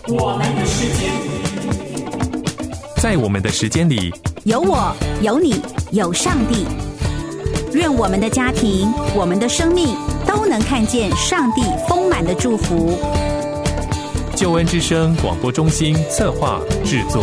我们的时间， 在我们的时间里， 有我，有你，有上帝。愿我们的家庭，我们的生命都能看见上帝丰满的祝福。 救恩之声广播中心策划制作。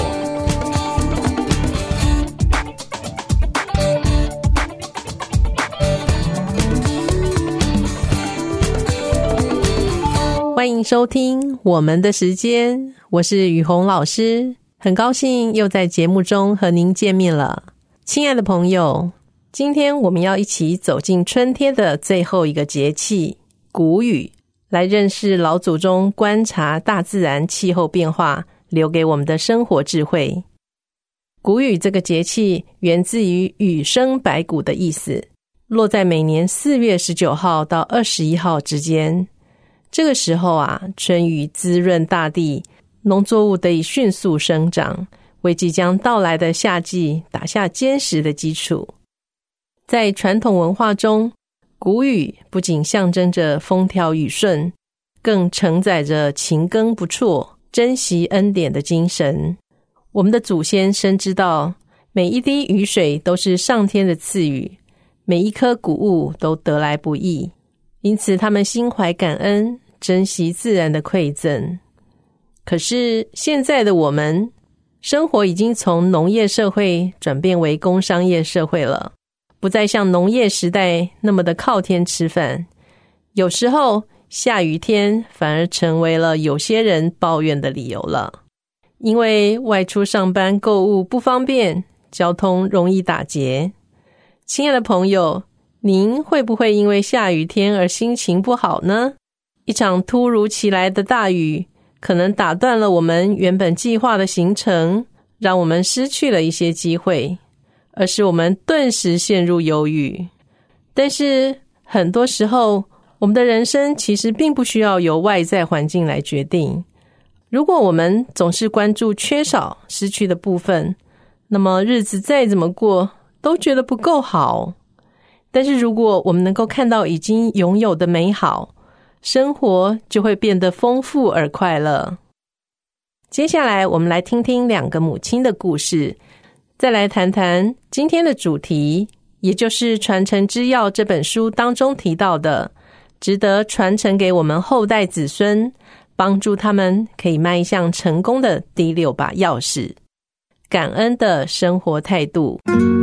欢迎收听我们的时间，我是雨虹老师，很高兴又在节目中和您见面了。亲爱的朋友，今天我们要一起走进春天的最后一个节气谷雨，来认识老祖宗观察大自然气候变化留给我们的生活智慧。谷雨这个节气源自于雨生百谷的意思，落在每年4月19号到21号之间。这个时候啊，春雨滋润大地，农作物得以迅速生长，为即将到来的夏季打下坚实的基础。在传统文化中，谷雨不仅象征着风调雨顺，更承载着勤耕不辍、珍惜恩典的精神。我们的祖先深知到，每一滴雨水都是上天的赐予，每一颗谷物都得来不易，因此他们心怀感恩，珍惜自然的馈赠。可是现在的我们，生活已经从农业社会转变为工商业社会了，不再像农业时代那么的靠天吃饭。有时候下雨天反而成为了有些人抱怨的理由了，因为外出上班购物不方便，交通容易打结。亲爱的朋友，您会不会因为下雨天而心情不好呢？一场突如其来的大雨可能打断了我们原本计划的行程，让我们失去了一些机会，而使我们顿时陷入忧郁。但是很多时候，我们的人生其实并不需要由外在环境来决定。如果我们总是关注缺少、失去的部分，那么日子再怎么过都觉得不够好。但是如果我们能够看到已经拥有的美好，生活就会变得丰富而快乐。接下来我们来听听2个母亲的故事，再来谈谈今天的主题，也就是《传承之要》这本书当中提到的，值得传承给我们后代子孙，帮助他们可以迈向成功的第6把钥匙——感恩的生活态度。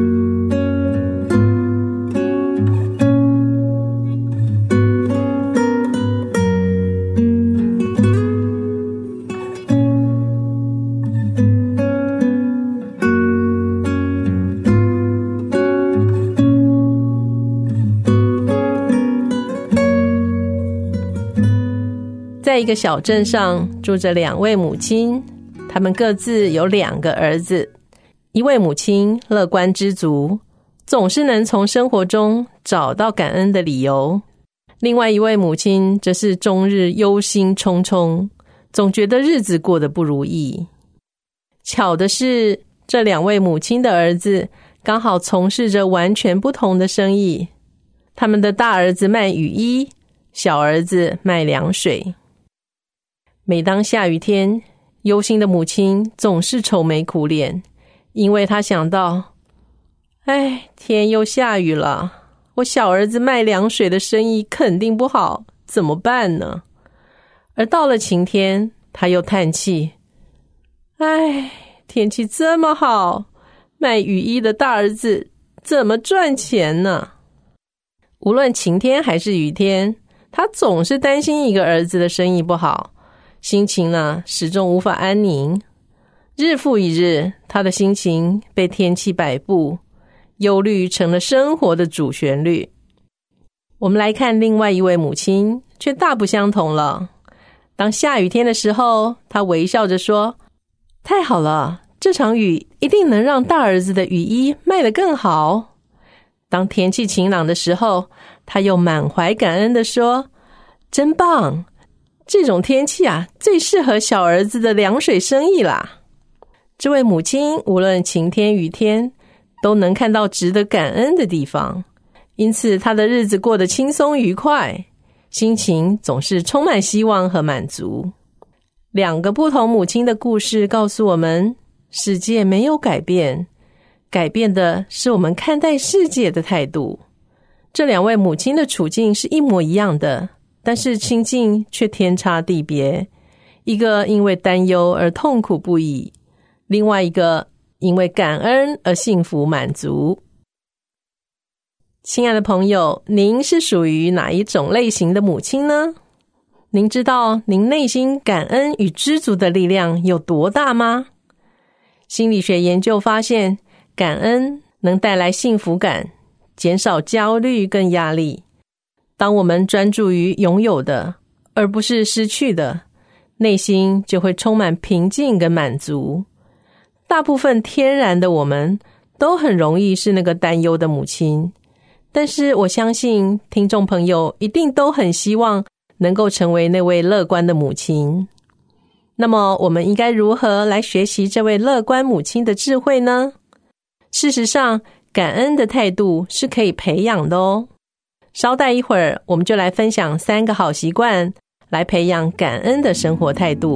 在一个小镇上住着2位母亲，他们各自有2个儿子。一位母亲乐观知足，总是能从生活中找到感恩的理由；另外一位母亲则是终日忧心忡忡，总觉得日子过得不如意。巧的是，这2位母亲的儿子刚好从事着完全不同的生意。他们的大儿子卖雨衣，小儿子卖凉水。每当下雨天，忧心的母亲总是愁眉苦脸，因为她想到，天又下雨了，我小儿子卖凉水的生意肯定不好，怎么办呢？而到了晴天，她又叹气，天气这么好，卖雨衣的大儿子怎么赚钱呢？无论晴天还是雨天，她总是担心一个儿子的生意不好，心情呢，始终无法安宁。日复一日，他的心情被天气摆布，忧虑成了生活的主旋律。我们来看另外一位母亲，却大不相同了。当下雨天的时候，她微笑着说：“太好了，这场雨一定能让大儿子的雨衣卖得更好。”当天气晴朗的时候，她又满怀感恩地说：“真棒！这种天气啊，最适合小儿子的凉水生意啦。”这位母亲无论晴天雨天，都能看到值得感恩的地方，因此她的日子过得轻松愉快，心情总是充满希望和满足。 2个不同母亲的故事告诉我们，世界没有改变，改变的是我们看待世界的态度。这2位母亲的处境是一模一样的，但是情境却天差地别。一个因为担忧而痛苦不已，另外一个因为感恩而幸福满足。亲爱的朋友，您是属于哪一种类型的母亲呢？您知道您内心感恩与知足的力量有多大吗？心理学研究发现，感恩能带来幸福感，减少焦虑跟压力。当我们专注于拥有的，而不是失去的，内心就会充满平静跟满足。大部分天然的我们都很容易是那个担忧的母亲，但是我相信听众朋友一定都很希望能够成为那位乐观的母亲。那么我们应该如何来学习这位乐观母亲的智慧呢？事实上，感恩的态度是可以培养的哦。稍待一会儿，我们就来分享3个好习惯，来培养感恩的生活态度。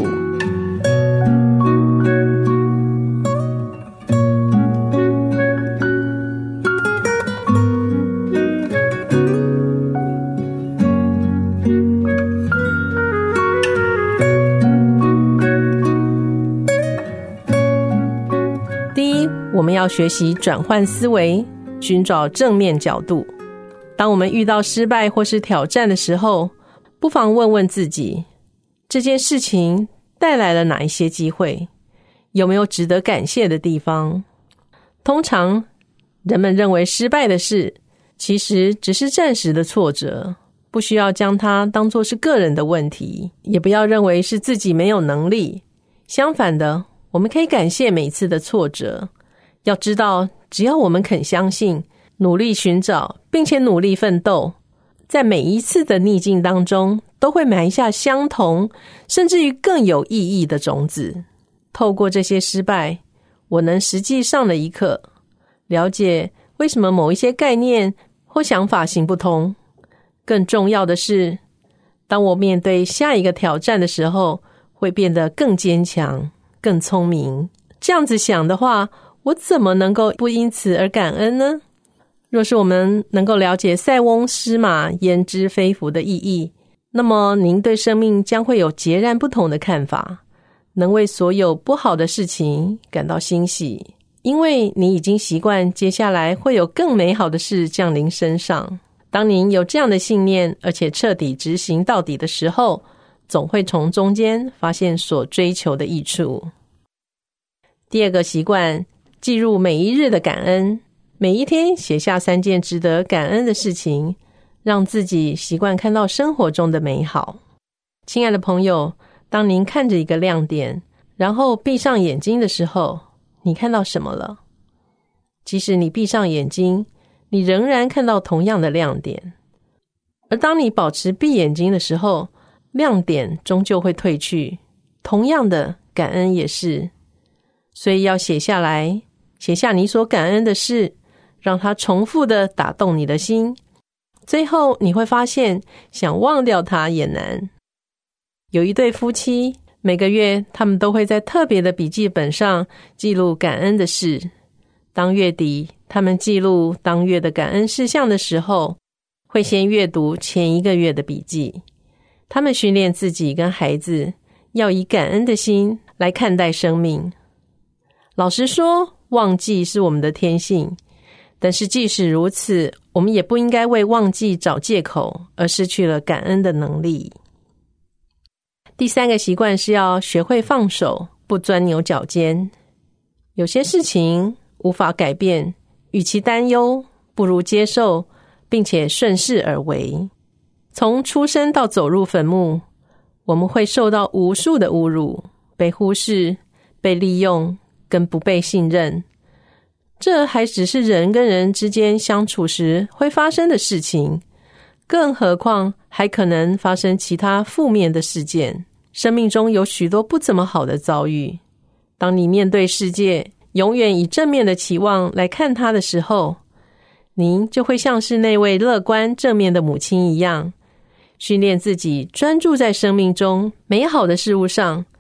我们要学习转换思维，寻找正面角度。当我们遇到失败或是挑战的时候，不妨问问自己，这件事情带来了哪一些机会？有没有值得感谢的地方？通常，人们认为失败的事，其实只是暂时的挫折，不需要将它当作是个人的问题，也不要认为是自己没有能力。相反的，我们可以感谢每一次的挫折。要知道，只要我们肯相信，努力寻找，并且努力奋斗，在每一次的逆境当中，都会埋下相同，甚至于更有意义的种子。透过这些失败，我能实际上了一课，了解为什么某一些概念或想法行不通。更重要的是，当我面对下一个挑战的时候，会变得更坚强、更聪明。这样子想的话，我怎么能够不因此而感恩呢？若是我们能够了解塞翁失马焉知非福的意义，那么您对生命将会有截然不同的看法，能为所有不好的事情感到欣喜，因为你已经习惯接下来会有更美好的事降临身上。当您有这样的信念，而且彻底执行到底的时候，总会从中间发现所追求的益处。第2个习惯，记入每一日的感恩，每一天写下3件值得感恩的事情，让自己习惯看到生活中的美好。亲爱的朋友，当您看着一个亮点，然后闭上眼睛的时候，你看到什么了？即使你闭上眼睛，你仍然看到同样的亮点。而当你保持闭眼睛的时候，亮点终究会褪去，同样的，感恩也是。所以要写下来，写下你所感恩的事，让它重复的打动你的心。最后你会发现，想忘掉它也难。有一对夫妻，每个月他们都会在特别的笔记本上记录感恩的事。当月底他们记录当月的感恩事项的时候，会先阅读前一个月的笔记。他们训练自己跟孩子要以感恩的心来看待生命。老实说，忘记是我们的天性，但是即使如此，我们也不应该为忘记找借口，而失去了感恩的能力。第3个习惯是要学会放手，不钻牛角尖。有些事情无法改变，与其担忧，不如接受，并且顺势而为。从出生到走入坟墓，我们会受到无数的侮辱，被忽视，被利用，跟不被信任。这还只是人跟人之间相处时会发生的事情，更何况还可能发生其他负面的事件。生命中有许多不怎么好的遭遇，当你面对世界永远以正面的期望来看它的时候，您就会像是那位乐观正面的母亲一样，训练自己专注在生命中美好的事物上，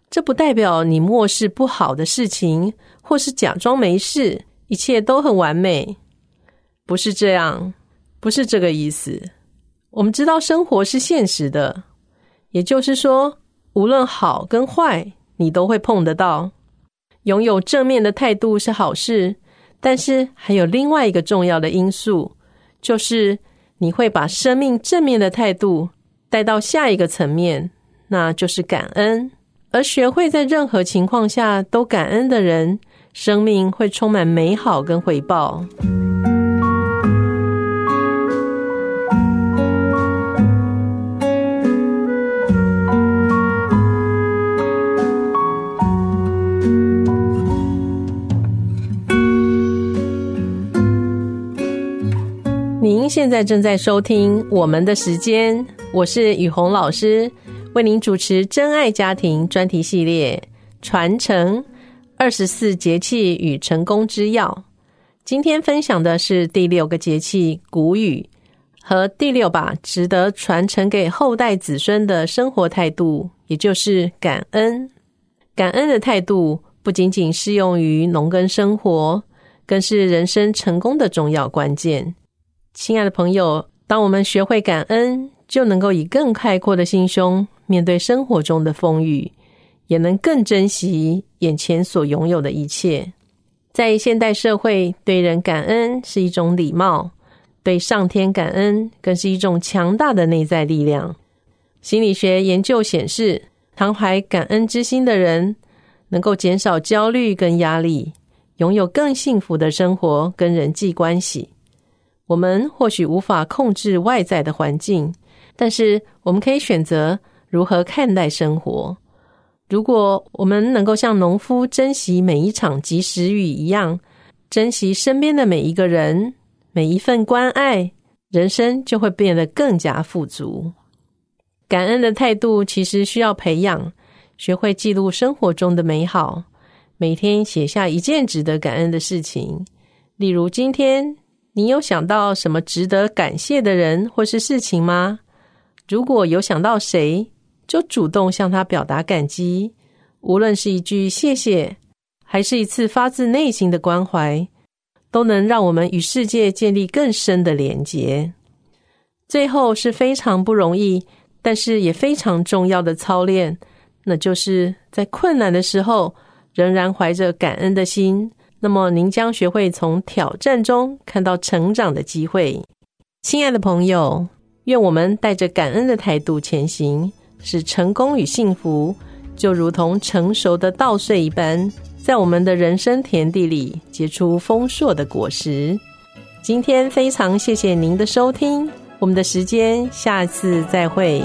这不代表你漠视不好的事情，或是假装没事，一切都很完美。不是这样，不是这个意思。我们知道生活是现实的，也就是说，无论好跟坏，你都会碰得到。拥有正面的态度是好事，但是还有另外一个重要的因素，就是你会把生命正面的态度带到下一个层面，那就是感恩。而学会在任何情况下都感恩的人，生命会充满美好跟回报。您现在正在收听我们的时间，我是雨红老师，为您主持真爱家庭专题系列传承24节气与成功之要。今天分享的是第6个节气谷雨，和第6把值得传承给后代子孙的生活态度，也就是感恩。感恩的态度不仅仅适用于农耕生活，更是人生成功的重要关键。亲爱的朋友，当我们学会感恩，就能够以更开阔的心胸面对生活中的风雨，也能更珍惜眼前所拥有的一切。在现代社会，对人感恩是一种礼貌，对上天感恩更是一种强大的内在力量。心理学研究显示，常怀感恩之心的人，能够减少焦虑跟压力，拥有更幸福的生活跟人际关系。我们或许无法控制外在的环境，但是我们可以选择如何看待生活。如果我们能够像农夫珍惜每一场及时雨一样，珍惜身边的每一个人，每一份关爱，人生就会变得更加富足。感恩的态度其实需要培养，学会记录生活中的美好，每天写下一件值得感恩的事情。例如今天你有想到什么值得感谢的人或是事情吗？如果有想到谁，就主动向他表达感激，无论是一句谢谢，还是一次发自内心的关怀，都能让我们与世界建立更深的连结。最后是非常不容易，但是也非常重要的操练，那就是在困难的时候，仍然怀着感恩的心，那么您将学会从挑战中看到成长的机会。亲爱的朋友，愿我们带着感恩的态度前行，使成功与幸福就如同成熟的稻穗一般，在我们的人生田地里结出丰硕的果实。今天非常谢谢您的收听，我们的时间下次再会。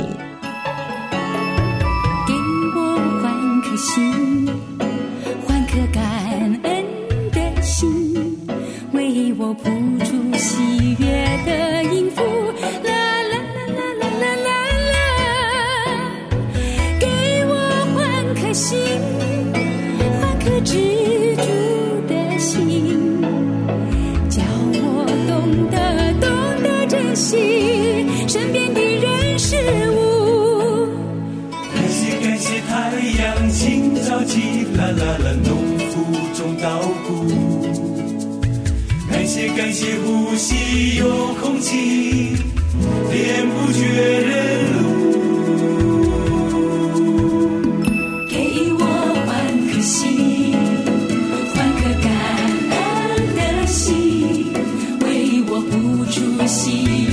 给我换颗心，换颗感恩的心，为我谱出喜悦的音符，啦啦啦啦啦啦啦。给我换颗心，换颗知足的心，叫我懂得珍惜身边的人事物。 感谢太阳清早起，啦啦啦，农夫种稻谷。感谢呼吸有空气，连不绝人路。 给我换颗心，换颗感恩的心，为我谱出喜